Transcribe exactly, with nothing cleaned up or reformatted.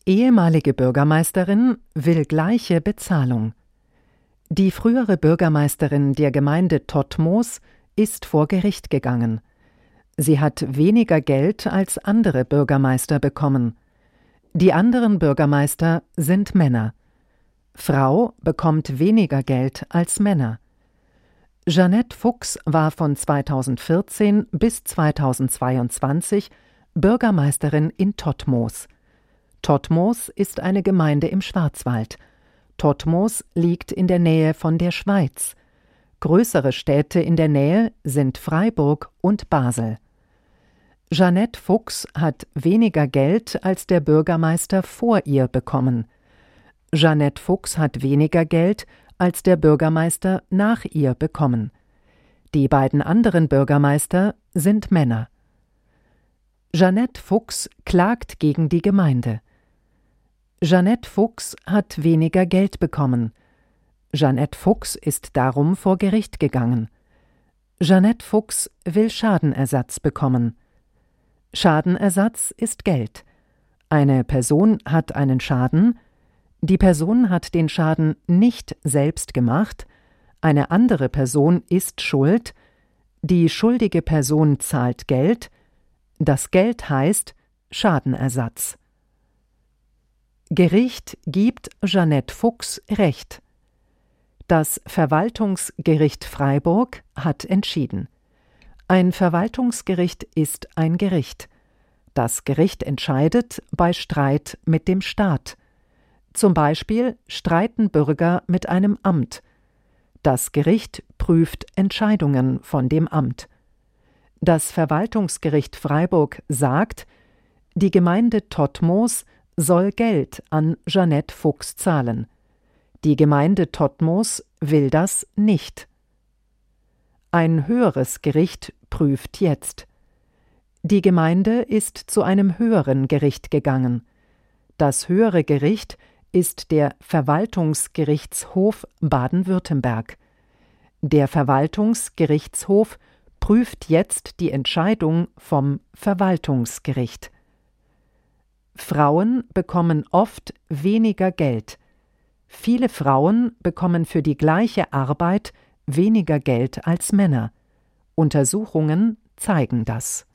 Ehemalige Bürgermeisterin will gleiche Bezahlung. Die frühere Bürgermeisterin der Gemeinde Todtmoos ist vor Gericht gegangen. Sie hat weniger Geld als andere Bürgermeister bekommen. Die anderen Bürgermeister sind Männer. Frau bekommt weniger Geld als Männer. Jeanette Fuchs war von zweitausendvierzehn bis zweitausendzweiundzwanzig Bürgermeisterin in Todtmoos. Todtmoos ist eine Gemeinde im Schwarzwald. Todtmoos liegt in der Nähe von der Schweiz. Größere Städte in der Nähe sind Freiburg und Basel. Jeanette Fuchs hat weniger Geld als der Bürgermeister vor ihr bekommen. Jeanette Fuchs hat weniger Geld als der Bürgermeister nach ihr bekommen. Die beiden anderen Bürgermeister sind Männer. Jeanette Fuchs klagt gegen die Gemeinde. Jeanette Fuchs hat weniger Geld bekommen. Jeanette Fuchs ist darum vor Gericht gegangen. Jeanette Fuchs will Schadenersatz bekommen. Schadenersatz ist Geld. Eine Person hat einen Schaden, die Person hat den Schaden nicht selbst gemacht, eine andere Person ist schuld, die schuldige Person zahlt Geld, das Geld heißt Schadenersatz. Gericht gibt Jeanette Fuchs Recht. Das Verwaltungsgericht Freiburg hat entschieden. Ein Verwaltungsgericht ist ein Gericht. Das Gericht entscheidet bei Streit mit dem Staat. Zum Beispiel streiten Bürger mit einem Amt. Das Gericht prüft Entscheidungen von dem Amt. Das Verwaltungsgericht Freiburg sagt, die Gemeinde Todtmoos soll Geld an Jeanette Fuchs zahlen. Die Gemeinde Todtmoos will das nicht. Ein höheres Gericht prüft jetzt. Die Gemeinde ist zu einem höheren Gericht gegangen. Das höhere Gericht ist der Verwaltungsgerichtshof Baden-Württemberg. Der Verwaltungsgerichtshof prüft jetzt die Entscheidung vom Verwaltungsgericht. Frauen bekommen oft weniger Geld. Viele Frauen bekommen für die gleiche Arbeit weniger Geld als Männer. Untersuchungen zeigen das.